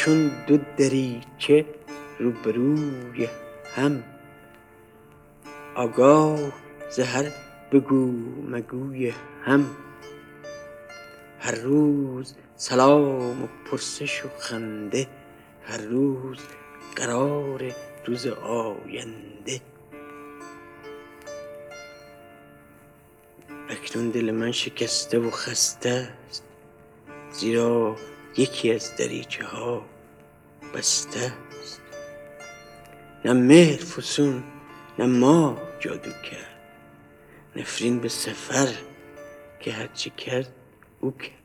چون دو دریچه روبروی هم، آگاه ز هر بگو مگوی هم. هر روز سلام و پرسش و خنده، هر روز قرار روز آینده. اکنون دل من شکسته و خسته است، زیرا یکی از دریچه ها بسته است. نه مهر فسون نه ماه جادو کرد، نفرین به سفر که هرچه کرد او کرد.